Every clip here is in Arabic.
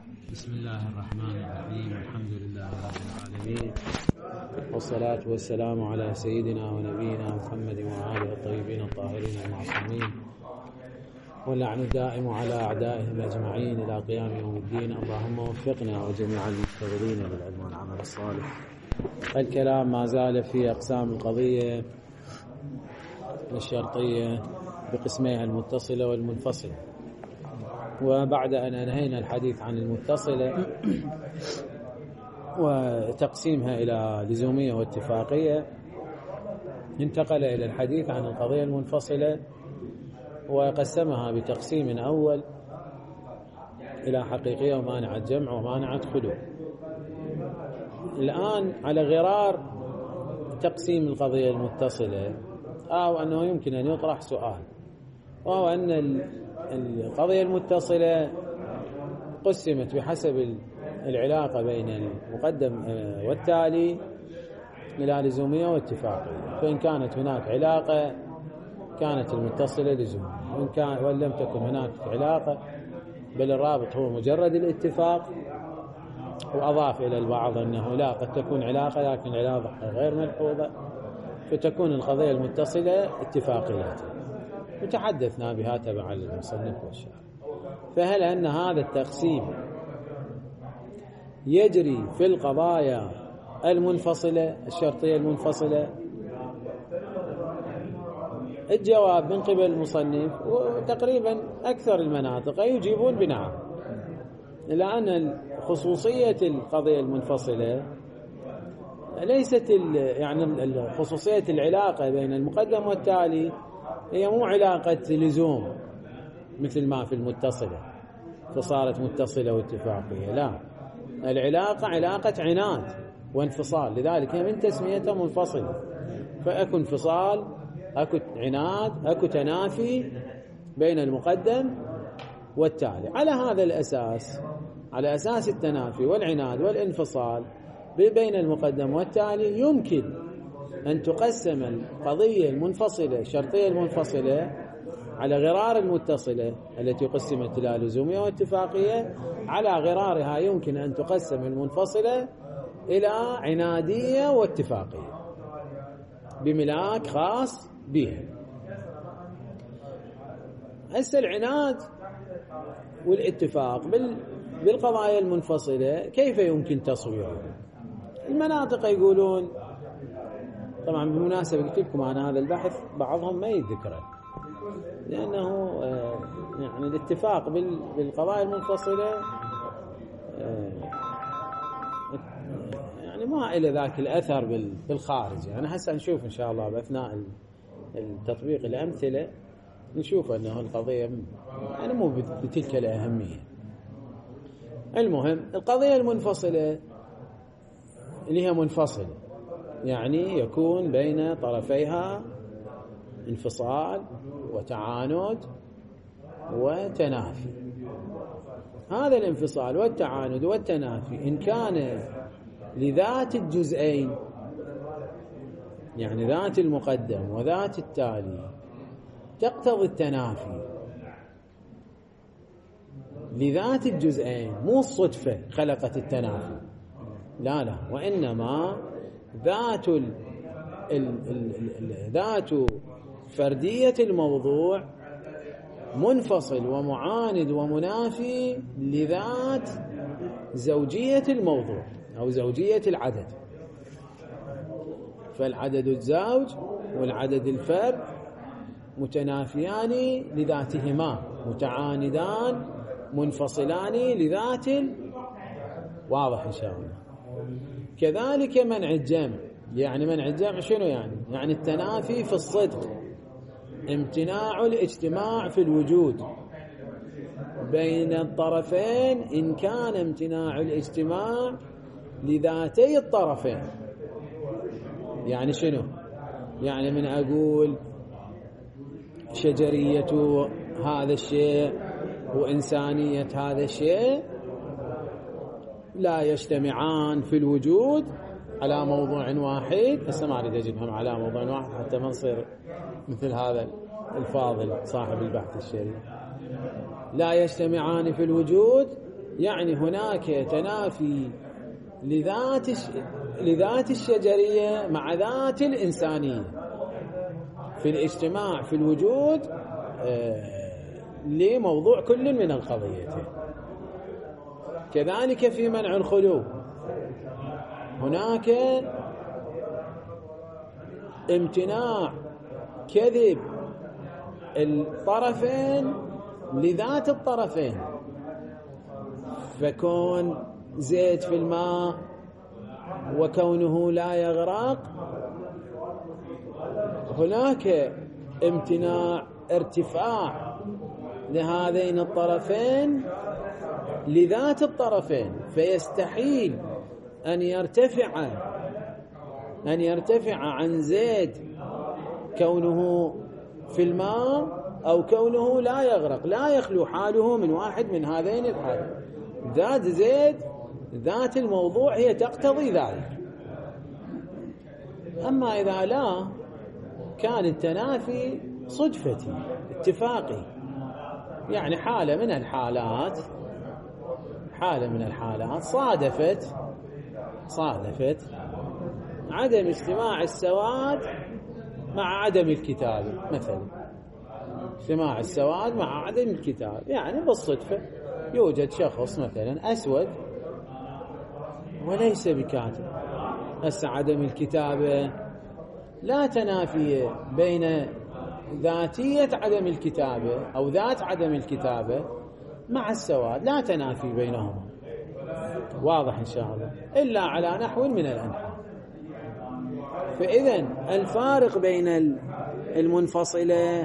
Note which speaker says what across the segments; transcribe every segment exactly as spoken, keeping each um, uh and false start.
Speaker 1: بسم الله الرحمن الرحيم. الحمد لله رب العالمين، والصلاة والسلام على سيدنا ونبينا محمد وآله الطيبين الطاهرين المعصومين، واللعن الدائم على أعدائهم أجمعين إلى قيام يوم الدين. اللهم وفقنا وجميع المشتغلين بالعلم والعمل الصالح. الكلام ما زال في أقسام القضية الشرطية بقسميها المتصلة والمنفصلة، وبعد أن أنهينا الحديث عن المتصلة وتقسيمها إلى لزومية واتفاقية، انتقل إلى الحديث عن القضية المنفصلة وقسمها بتقسيم أول إلى حقيقية ومانعة جمع ومانعة خلو. الآن على غرار تقسيم القضية المتصلة، أو أنه يمكن أن يطرح سؤال، وهو أن القضية المتصلة قسمت بحسب العلاقة بين المقدم والتالي إلى لزومية واتفاقية. فإن كانت هناك علاقة كانت المتصلة لزومية، وإن كان ولم تكن هناك علاقة بل الرابط هو مجرد الاتفاق. وأضاف إلى البعض أنه لا، قد تكون علاقة لكن علاقة غير ملحوظة، فتكون القضية المتصلة اتفاقية، وتحدثنا بها تبعا للمصنف والشارح. فهل أن هذا التقسيم يجري في القضايا المنفصلة الشرطية المنفصلة؟ الجواب من قبل المصنف وتقريبا أكثر المناطق يجيبون بنعم، لأن خصوصية القضية المنفصلة ليست يعني خصوصية العلاقة بين المقدم والتالي هي مو علاقة لزوم مثل ما في المتصلة فصارت متصلة واتفاقية، لا، العلاقة علاقة عناد وانفصال، لذلك هي من تسميتها منفصلة. فأكو انفصال، أكو عناد، أكو تنافي بين المقدم والتالي. على هذا الأساس، على أساس التنافي والعناد والانفصال بين المقدم والتالي، يمكن أن تقسم القضية المنفصلة الشرطية المنفصلة على غرار المتصلة التي قسمت إلى لزومية واتفاقية. على غرارها يمكن أن تقسم المنفصلة إلى عنادية واتفاقية بملاك خاص بها. هسه العناد والاتفاق بالقضايا المنفصلة كيف يمكن تصويره؟ المناطق يقولون، طبعا بالمناسبة قلت لكم أنا هذا البحث بعضهم ما يذكره، لأنه يعني الاتفاق بالقضايا المنفصلة يعني ما إلى ذاك الأثر بالخارج. يعني هسه نشوف إن شاء الله بأثناء التطبيق الأمثلة نشوف أنه القضية يعني مو بتلك الأهمية. المهم القضية المنفصلة اللي هي منفصلة يعني يكون بين طرفيها انفصال وتعاند وتنافي. هذا الانفصال والتعاند والتنافي إن كان لذات الجزئين، يعني ذات المقدم وذات التالي، تقتضي التنافي لذات الجزئين، مو الصدفة خلقت التنافي، لا لا، وإنما ذات ال ال ال ال ذات فردية الموضوع منفصل ومعاند ومنافي لذات زوجية الموضوع أو زوجية العدد. فالعدد الزوج والعدد الفرد متنافيان لذاتهما، متعاندان منفصلان لذات، واضح إن شاء الله. كذلك منع الجمع، يعني منع الجمع شنو يعني؟ يعني التنافي في الصدق، امتناع الاجتماع في الوجود بين الطرفين إن كان امتناع الاجتماع لذاتي الطرفين. يعني شنو؟ يعني من أقول شجرية هذا الشيء وإنسانية هذا الشيء لا يجتمعان في الوجود على موضوع واحد. هسه ما أريد أجيبهم على موضوع واحد حتى ما نصير مثل هذا الفاضل صاحب البحث الشريف. لا يجتمعان في الوجود يعني هناك تنافي لذات لذات الشجرية مع ذات الإنسانية في الاجتماع في الوجود لموضوع كل من القضيتين. كذلك في منع الخلو هناك امتناع كذب الطرفين لذات الطرفين، فكون زيت في الماء وكونه لا يغرق هناك امتناع ارتفاع لهذين الطرفين لذات الطرفين، فيستحيل أن يرتفع أن يرتفع عن زيت كونه في الماء أو كونه لا يغرق، لا يخلو حاله من واحد من هذين الحالين. ذات زيت ذات الموضوع هي تقتضي ذلك. أما إذا لا كان التنافي صدفتي اتفاقي، يعني حالة من الحالات حالة من الحالات صادفت صادفت عدم اجتماع السواد مع عدم الكتابة، مثلا اجتماع السواد مع عدم الكتابة، يعني بالصدفة يوجد شخص مثلا أسود وليس بكاتب. هسه عدم الكتابة لا تنافي بين ذاتية عدم الكتابة أو ذات عدم الكتابة مع السواد، لا تنافي بينهما، واضح إن شاء الله، إلا على نحو من الأنحاء. فإذن الفارق بين المنفصلة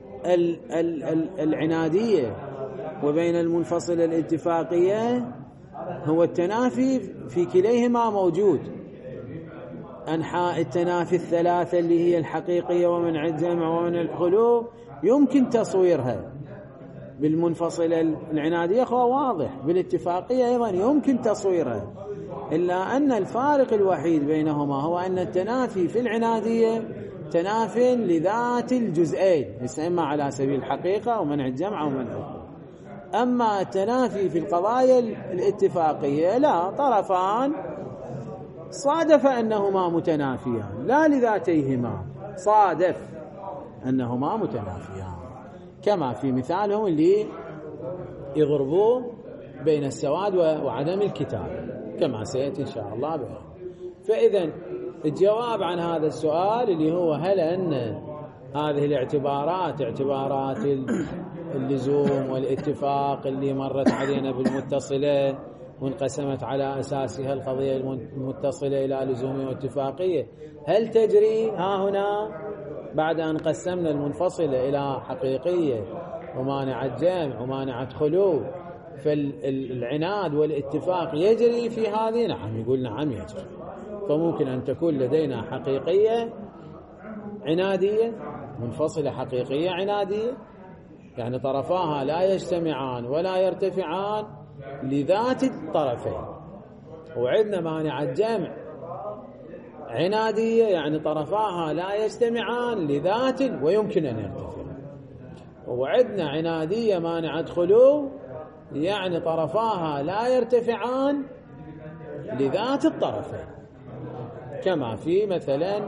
Speaker 1: العنادية وبين المنفصلة الاتفاقية هو التنافي في كليهما موجود. أنحاء التنافي الثلاثة اللي هي الحقيقية ومنع الجمع ومنع الخلو يمكن تصويرها بالمنفصلة العنادية، هو واضح. بالاتفاقية أيضا يمكن تصويرها، إلا أن الفارق الوحيد بينهما هو أن التنافي في العنادية تناف لذات الجزئين، إما على سبيل الحقيقة أو منع الجمع أو منع الخلو. أما التنافي في القضايا الاتفاقية لا، طرفان صادف أنهما متنافيان لا لذاتيهما، صادف أنهما متنافيان، كما في مثالهم اللي يضربوا بين السواد وعدم الكتاب كما سيأتي إن شاء الله به. فإذا الجواب عن هذا السؤال اللي هو هل أن هذه الاعتبارات اعتبارات اللزوم والاتفاق اللي مرت علينا بالمتصلة وانقسمت على أساسها القضية المتصلة إلى لزومية واتفاقية، هل تجري ها هنا بعد أن قسمنا المنفصلة إلى حقيقية ومانعة جمع ومانعة خلو، فالعناد والاتفاق يجري في هذه؟ نعم، يقول نعم يجري. فممكن أن تكون لدينا حقيقية عنادية منفصلة حقيقية عنادية، يعني طرفاها لا يجتمعان ولا يرتفعان لذات الطرفين، وعندنا مانعة جمع عنادية يعني طرفاها لا يجتمعان لذات ويمكن أن يرتفعان، وعندنا عنادية مانعة خلو يعني طرفاها لا يرتفعان لذات الطرفين، كما في مثلا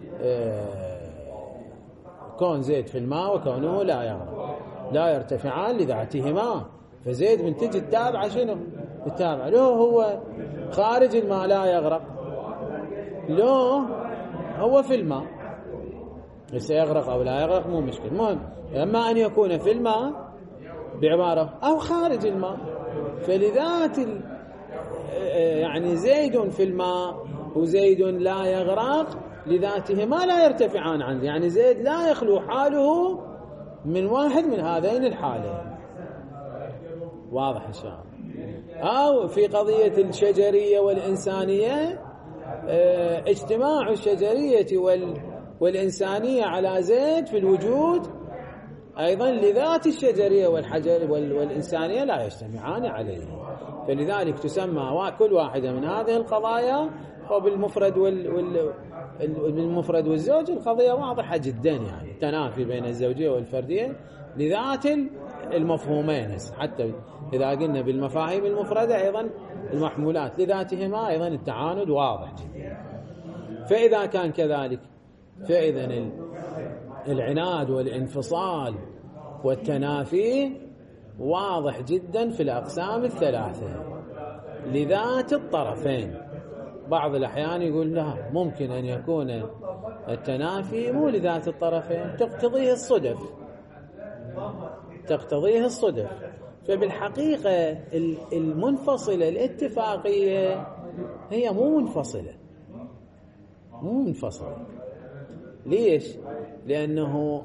Speaker 1: كون زيت في الماء وكونه لا يغرق لا يرتفعان لذاتهما. فزيد من تجي التابعة شنو؟ التابعة لو هو خارج الماء لا يغرق، لو هو في الماء سيغرق أو لا يغرق مو مشكلة، المهم أما أن يكون في الماء بعبارة أو خارج الماء، فلذات يعني زيد في الماء وزيد لا يغرق لذاتهما لا يرتفعان عنه، يعني زيد لا يخلو حاله من واحد من هذين الحالين، واضح إن شاء الله. أو في قضية الشجرية والإنسانية اجتماع الشجرية والإنسانية على زيد في الوجود أيضا لذات الشجرية والحجر والإنسانية لا يجتمعان عليه، فلذلك تسمى كل واحدة من هذه القضايا وبالمفرد وال بالمفرد والزوج القضية واضحة جدا، يعني تنافي بين الزوجية والفردية لذات المفهومين، حتى إذا قلنا بالمفاهيم المفردة أيضا المحمولات لذاتهما أيضا التعاند واضح جدا. فإذا كان كذلك فإذا العناد والانفصال والتنافي واضح جدا في الأقسام الثلاثة لذات الطرفين. بعض الأحيان يقول لا، ممكن أن يكون التنافي مو لذات الطرفين، تقتضيه الصدف تقتضيه الصدف فبالحقيقة المنفصلة الاتفاقية هي مو منفصلة مو منفصلة ليش؟ لأنه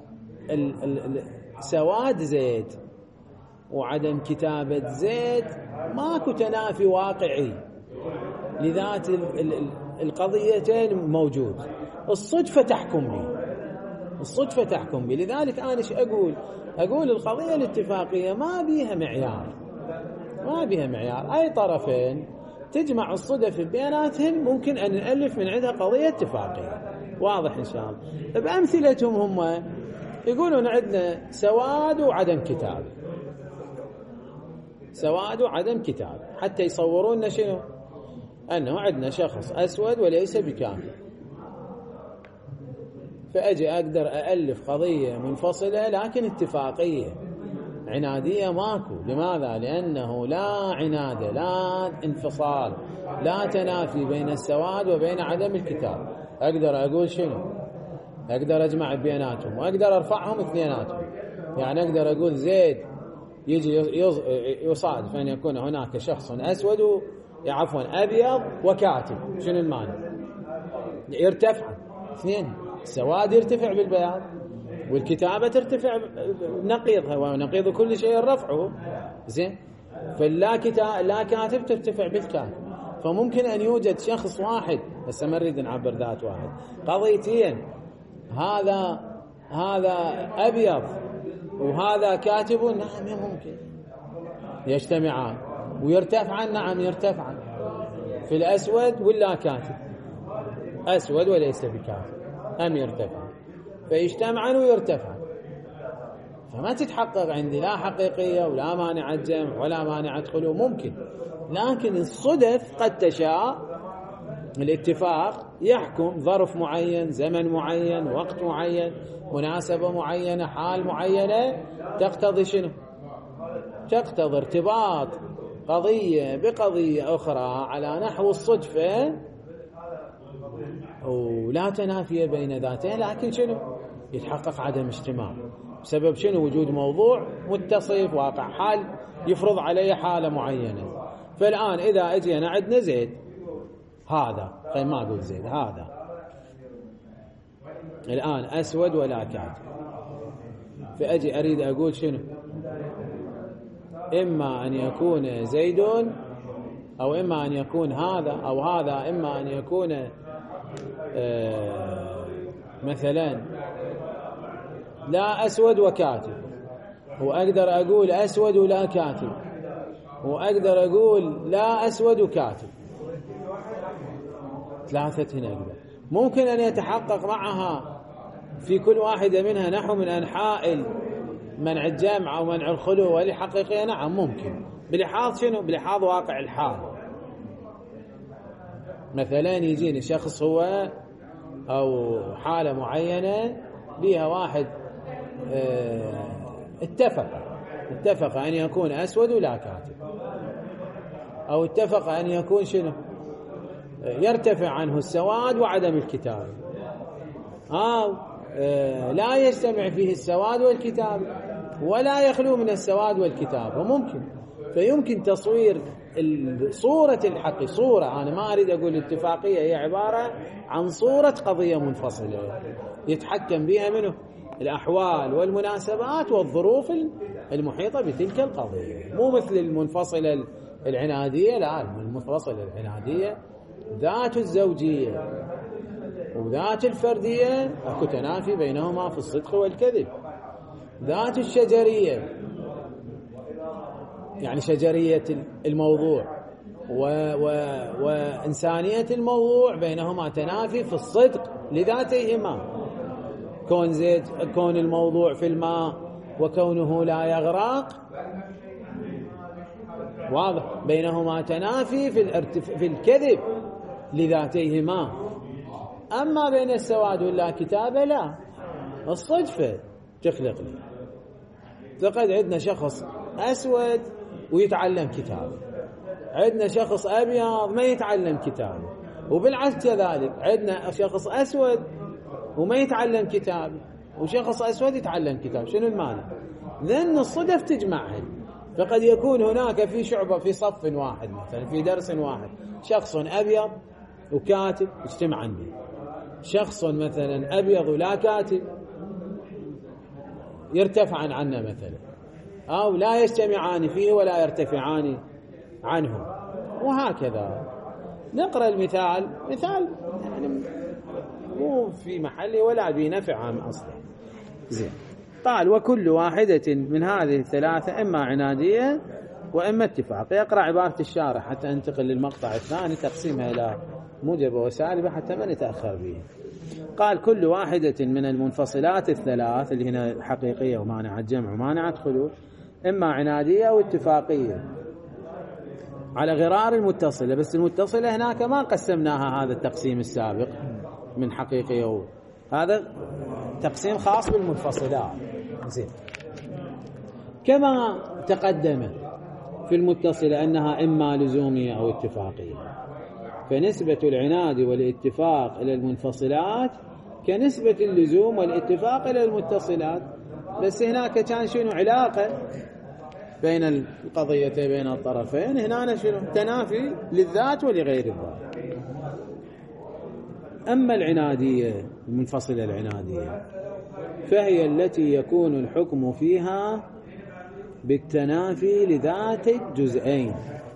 Speaker 1: سواد زيد وعدم كتابة زيد ماكو تنافي واقعي لذات القضيتين موجود. الصدفة تحكم لي الصدفة تحكم بي. لذلك أنا إيش أقول أقول القضية الاتفاقية ما بيها معيار ما بيها معيار أي طرفين تجمع الصدف بيناتهم ممكن أن نألف من عندها قضية اتفاقية. واضح إن شاء الله. بأمثلتهم هم يقولون عندنا سواد وعدم كتاب سواد وعدم كتاب حتى يصورون شنو؟ أنه عندنا شخص أسود وليس بكامل. فأجي أقدر أألف قضية منفصلة لكن اتفاقية. عنادية ماكو. لماذا؟ لأنه لا عنادة لا انفصال لا تنافي بين السواد وبين عدم الكتاب. أقدر أقول شنو؟ أقدر أجمع بيناتهم وأقدر أرفعهم اثنيناتهم. يعني أقدر أقول زيد يجي يصادف أن يكون هناك شخص أسود عفوا أبيض وكاتب. شنو المانع؟ يرتفع اثنين. السواد يرتفع بالبياض والكتابة ترتفع نقيضها ونقيض كل شيء رفعه. زين. فلا كتاب لا كاتب ترتفع بالكاتب. فممكن أن يوجد شخص واحد بس ما نريد نعبر ذات واحد قضيتين هذا هذا أبيض وهذا كاتب. نعم ممكن يجتمعان ويرتفعان. نعم يرتفعان في الأسود ولا كاتب أسود وليس بكاتب أم يرتفع فيجتمعان ويرتفعان. فما تتحقق عندي لا حقيقية ولا مانعة جمع ولا مانعة خلو. ممكن لكن الصدف قد تشاء الاتفاق يحكم ظرف معين زمن معين وقت معين مناسبة معينة حال معينة تقتضي شنو؟ تقتضي ارتباط قضية بقضية أخرى على نحو الصدفة ولا تنافي بين ذاتين لكن شنو؟ يتحقق عدم اجتماع بسبب شنو؟ وجود موضوع متصف واقع حال يفرض عليه حالة معينة. فالآن إذا أجينا عندنا زيد هذا خير ما أقول زيد هذا الآن أسود ولا كاتب. فأجي أريد أقول شنو؟ إما أن يكون زيد أو إما أن يكون هذا أو هذا إما أن يكون آه مثلا لا أسود وكاتب. وأقدر أقول أسود ولا كاتب وأقدر أقول لا أسود وكاتب. ثلاثة هنا أقدر. ممكن أن يتحقق معها في كل واحدة منها نحو من أنحاء منع الجمع أو منع الخلو والحقيقية. نعم ممكن بلحاظ شنو؟ بلحاظ واقع الحال. مثلا يجيني شخص هو أو حالة معينة بها واحد اه اتفق اتفق أن يكون أسود ولا كاتب أو اتفق أن يكون شنو؟ يرتفع عنه السواد وعدم الكتاب أو اه لا يجتمع فيه السواد والكتاب ولا يخلو من السواد والكتاب. وممكن فيمكن تصوير صورة الحق صورة. أنا ما أريد أقول اتفاقية هي عبارة عن صورة قضية منفصلة يتحكم بها منه الأحوال والمناسبات والظروف المحيطة بتلك القضية. مو مثل المنفصلة العنادية. لا المنفصلة العنادية ذات الزوجية وذات الفردية أكو تنافي بينهما في الصدق والكذب. ذات الشجرية يعني شجرية الموضوع و و وإنسانية الموضوع بينهما تنافي في الصدق لذاتهما. كون زيت كون الموضوع في الماء وكونه لا يغرق واضح، بينهما تنافي في الارتف... في الكذب لذاتيهما. أما بين السواد واللا كتابة لا، الصدفة تخلق لي. لقد عندنا شخص أسود ويتعلم كتابة، عندنا شخص أبيض ما يتعلم كتابة، وبالعكس كذلك عندنا شخص أسود وما يتعلم كتابة وشخص أسود يتعلم كتاب. شنو المانع؟ لأن الصدف تجمعهم. فقد يكون هناك في شعبة في صف واحد مثلا في درس واحد شخص أبيض وكاتب يجتمعان به، شخص مثلا أبيض ولا كاتب يرتفعان عنه مثلا، أو لا يجتمعان فيه ولا يرتفعان عنه، وهكذا. نقرأ المثال، مثال يعني مو في محله ولا بنفع عام أصلا. زين، قال وكل واحدة من هذه الثلاثة إما عنادية وإما اتفاق. يقرأ عبارة الشارح حتى انتقل للمقطع الثاني تقسيمها إلى موجبة وسالبة حتى ما نتأخر به. قال كل واحدة من المنفصلات الثلاث اللي هنا حقيقية ومانعة جمع ومانعة خلو إما عنادية أو اتفاقية على غرار المتصلة. بس المتصلة هناك ما قسمناها هذا التقسيم السابق من حقيقية، هذا تقسيم خاص بالمنفصلات. زين، كما تقدم في المتصلة أنها إما لزومية أو اتفاقية، فنسبة العناد والاتفاق إلى المنفصلات كنسبة اللزوم والاتفاق إلى المتصلات. بس هناك كان شنو علاقة بين القضيتين بين الطرفين، هنا شنو تنافي للذات ولغير الذات. أما العنادية المنفصلة العنادية فهي التي يكون الحكم فيها بالتنافي لذات الجزئين،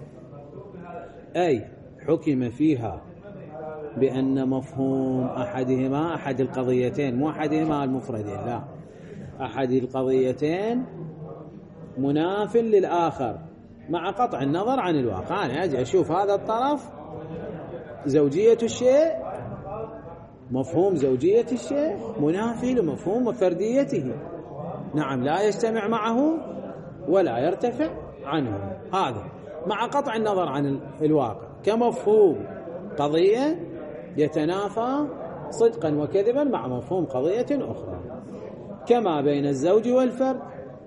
Speaker 1: أي حكم فيها بأن مفهوم أحدهما أحد القضيتين، مو أحدهما المفردين، لا، أحد القضيتين مناف للآخر مع قطع النظر عن الواقع. أنا أجي أشوف هذا الطرف زوجية الشيء، مفهوم زوجية الشيء منافي لمفهوم فرديته، نعم، لا يجتمع معه ولا يرتفع عنه، هذا مع قطع النظر عن الواقع كمفهوم قضية يتنافى صدقا وكذبا مع مفهوم قضية أخرى، كما بين الزوج والفرد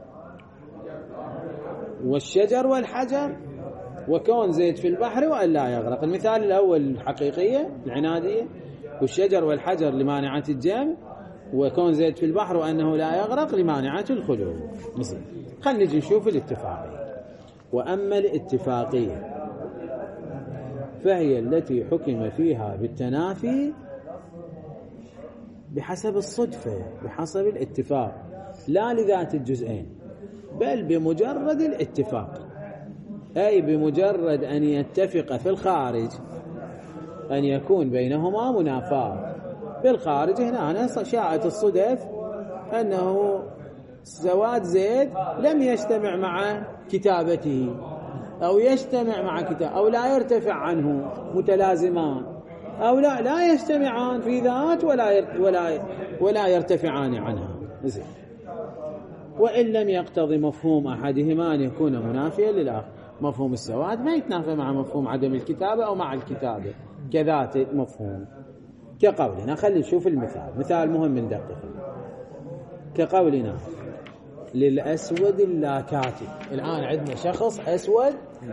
Speaker 1: والشجر والحجر وكون زيد في البحر وأن لا يغرق. المثال الأول الحقيقية العنادية، والشجر والحجر لمانعة الجمع، وكون زيد في البحر وأنه لا يغرق لمانعة الخلو. مثل خلينا نجي نشوف الاتفاقية. وأما الاتفاقية فهي التي حكم فيها بالتنافي بحسب الصدفة، بحسب الاتفاق، لا لذات الجزئين، بل بمجرد الاتفاق، أي بمجرد أن يتفق في الخارج أن يكون بينهما منافاة. في الخارج هنا شاءت الصدف أنه سواد زيد لم يجتمع مع كتابته أو يجتمع مع كتاب أو لا يرتفع عنه متلازمان، أو لا لا يجتمعان في ذات ولا ولا ولا يرتفعان عنها. زين، وإن لم يقتضي مفهوم أحدهما أن يكون منافيا للآخر. مفهوم السواد ما يتنافى مع مفهوم عدم الكتابة أو مع الكتابة كذات مفهوم. كقولنا، خلي نشوف المثال، مثال مهم ندقق. كقولنا للأسود اللا كاتب. الآن عندنا شخص أسود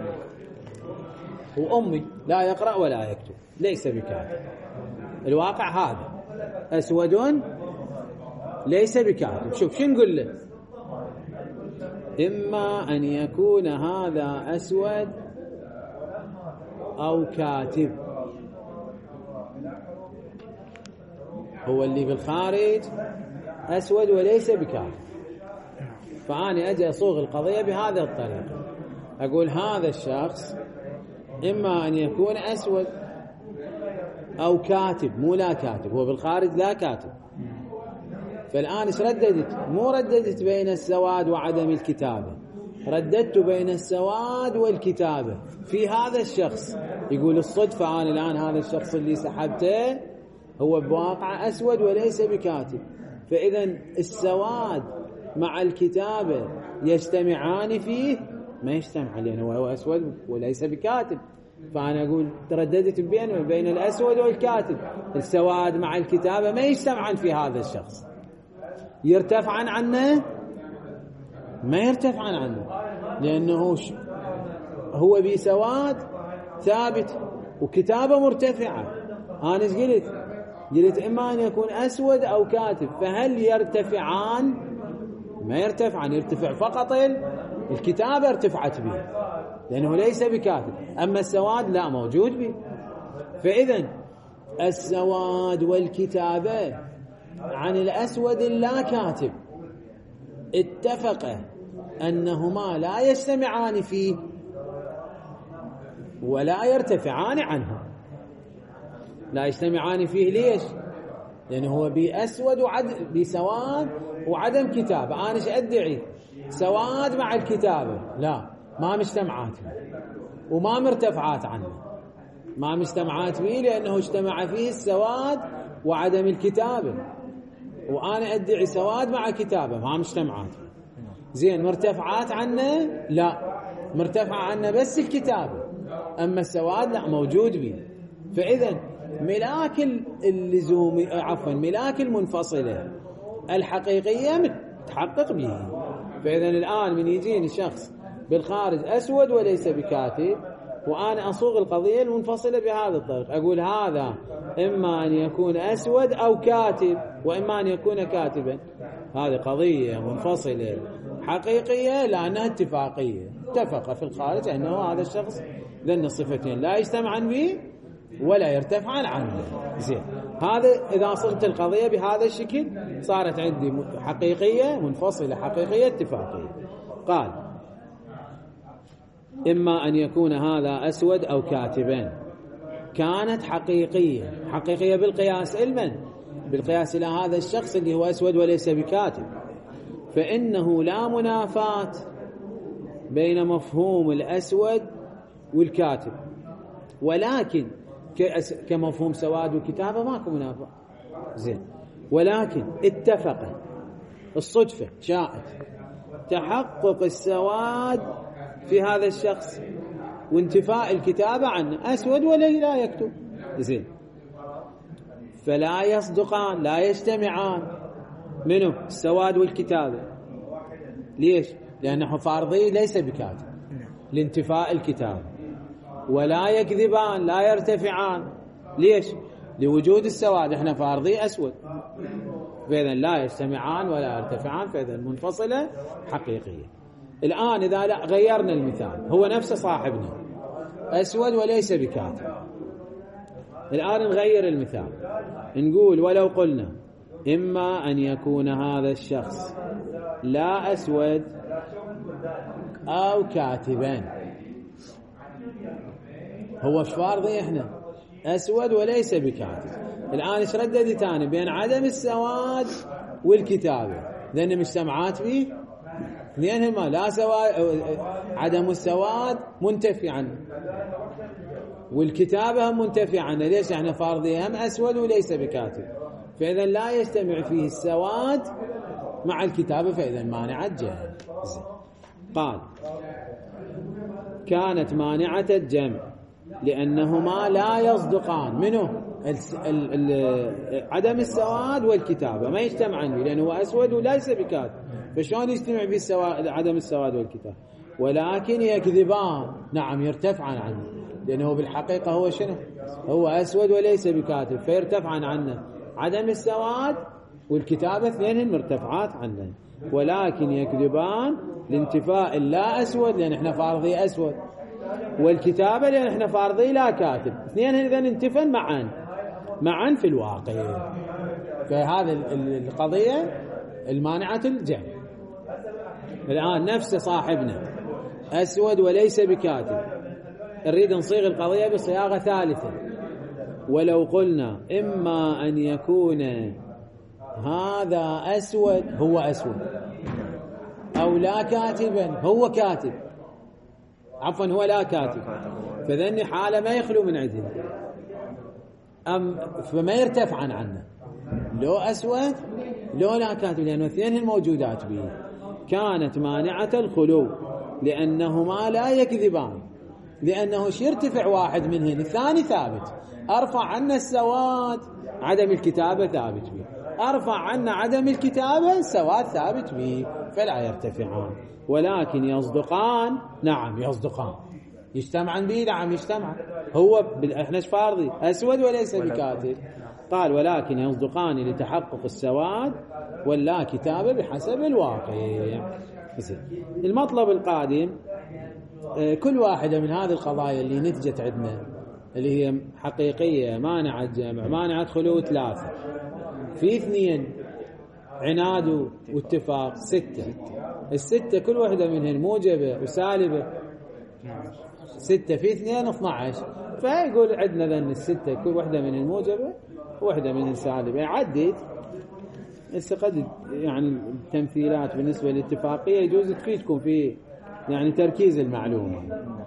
Speaker 1: وأمي لا يقرأ ولا يكتب، ليس بكاتب. الواقع هذا أسود ليس بكاتب. شوف شو نقول له؟ إما أن يكون هذا أسود أو كاتب، هو اللي بالخارج أسود وليس بكاتب. فأنا أجي أصوغ القضية بهذه الطريقة، أقول هذا الشخص إما أن يكون أسود أو كاتب، مو لا كاتب، هو بالخارج لا كاتب. فالآن إيش رددت؟ مو رددت بين السواد وعدم الكتابة، رددت بين السواد والكتابة في هذا الشخص. يقول الصدفة أنا الآن هذا الشخص اللي سحبته هو بواقع أسود وليس بكاتب، فإذا السواد مع الكتابة يجتمعان فيه؟ ما يجتمع، لأنه هو أسود وليس بكاتب. فأنا أقول ترددت بين بين الأسود والكاتب. السواد مع الكتابة ما يجتمعان في هذا الشخص. يرتفعان عنه؟ ما يرتفعان عنه، لأنه هو بسواد ثابت وكتابة مرتفعة. أنا إيش قلت؟ قلت إما أن يكون أسود أو كاتب. فهل يرتفعان؟ ما يرتفعان، يرتفع فقط الكتابة ارتفعت به لأنه ليس بكاتب، أما السواد لا موجود به. فإذن السواد والكتابة عن الأسود اللا كاتب اتفق أنهما لا يجتمعان فيه ولا يرتفعان عنه. لا يجتمعان فيه ليش؟ لأنه هو بأسود وعد بسواد وعدم كتابة. أنا إيش أدعي؟ سواد مع الكتابة لا، ما مجتمعات وما مرتفعات عنه، ما مجتمعات فيه لأنه اجتمع فيه السواد وعدم الكتابة. وأنا أدعي سواد مع كتابة ما مجتمعات. زين، مرتفعات عنه؟ لا، مرتفع عنه بس الكتابة، أما السواد لا موجود به. فإذا ملاك اللزوم عفوا ملاك المنفصلة الحقيقية متحقق به. فإذا الآن من يجيني شخص بالخارج أسود وليس بكاتب وأنا أصوغ القضية المنفصلة بهذا الطريق، أقول هذا إما أن يكون أسود أو كاتب وإما أن يكون كاتبا. هذه قضية منفصلة حقيقية لأنها اتفاقية، اتفق في الخارج أنه هذا الشخص لأن الصفتين لا يجتمعان به ولا يرتفعان عنه. زين، هذا إذا صرت القضية بهذا الشكل صارت عندي حقيقية منفصلة حقيقية اتفاقية. قال إما أن يكون هذا أسود أو كاتبين. كانت حقيقية، حقيقية بالقياس علما، بالقياس إلى هذا الشخص اللي هو أسود وليس بكاتب، فإنه لا منافاة بين مفهوم الأسود والكاتب، ولكن كمفهوم سواد وكتابة ماكو منافاة. زين، ولكن اتفق الصدفة شاءت تحقق السواد في هذا الشخص وانتفاء الكتابة عنه، أسود ولا لا يكتب. زين، فلا يصدقان، لا يجتمعان منه السواد والكتابة. ليش؟ لأنه فارضي ليس بكاتب لانتفاء الكتابة. ولا يكذبان، لا يرتفعان. ليش؟ لوجود السواد، احنا فارضي أسود، فإذا لا يجتمعان ولا يرتفعان، فإذا منفصلة حقيقية. الآن إذا لا غيرنا المثال، هو نفسه صاحبنا أسود وليس بكاتب. الآن نغير المثال، نقول ولو قلنا إما أن يكون هذا الشخص لا أسود أو كاتبان. هو فارضي احنا أسود وليس بكاتب. الآن ايش رددي تاني بين عدم السواد والكتابة؟ لأن مجتمعات فيه اثنينهما لا سواد، عدم السواد منتفي عنه والكتابة هم منتفي عنه. ليش؟ احنا فارضي هم أسود وليس بكاتب، فإذا لا يجتمع فيه السواد مع الكتابة، فإذا مانعة الجمع. قال كانت مانعة الجمع لأنهما لا يصدقان منه عدم السواد والكتابة، ما يجتمعان به لأنه هو أسود وليس بكاتب، فشون يجتمع به السواد عدم السواد والكتابة؟ ولكن يكذبان، نعم يرتفعان عنه، لأنه بالحقيقة هو شنو؟ هو أسود وليس بكاتب، فيرتفعان عنه عدم السواد والكتابة، اثنين مرتفعات عنه. ولكن يكذبان لانتفاء لا أسود لأن احنا فارضي أسود، والكتابة لأن احنا فارضي لا كاتب، اثنين إذن انتفن معا معا في الواقع. فهذا القضية المانعة الجمع. الآن نفس صاحبنا أسود وليس بكاتب، نريد نصيغ القضية بصياغة ثالثة. ولو قلنا إما أن يكون هذا أسود هو أسود أو لا كاتبا هو كاتب، عفوا هو لا كاتب، فذني حالة ما يخلو من عدل، أم فما يرتفعن عنه، لو أسود لولا كانت لأنه اثنين الموجودات به كانت مانعة الخلو، لأنهما لا يكذبان، لأنه يرتفع واحد منهن الثاني ثابت. أرفع عنا السواد عدم الكتابة ثابت به، أرفع عنا عدم الكتابة السواد ثابت به، فلا يرتفعان. ولكن يصدقان، نعم يصدقان. يجتمعان به، نعم يجتمعان. هو احنا فارضي أسود وليس بكاتب. قال ولكن يصدقان لتحقق السواد ولا كتابة بحسب الواقع. المطلب القادم كل واحدة من هذه القضايا اللي نتجت عندنا اللي هي حقيقية مانعة جمع مانعة خلو ثلاثة، في اثنين عناد واتفاق ستة. الستة كل واحدة منهن موجبة وسالبة، ستة في اثنين اثنى عشر. فيقول عندنا ذن الستة كل واحدة منهن موجبة وواحدة منهن سالبة. عدد هسه قد يعني التمثيلات بالنسبة للاتفاقية يجوز تفيدكم في يعني تركيز المعلومة.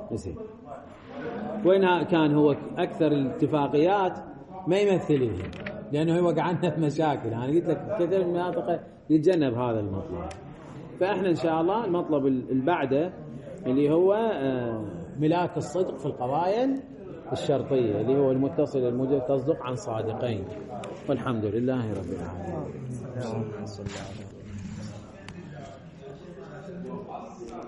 Speaker 1: وين كان هو أكثر الاتفاقيات ما يمثلين، لأنه هو وقعنا في مشاكل. أنا قلت لك كثير من المناطق يتجنب هذا المطلب. فإحنا إن شاء الله المطلب البعده اللي هو ملاك الصدق في القضايا الشرطية، اللي هو المتصل الموجب تصدق عن صادقين. والحمد لله رب العالمين.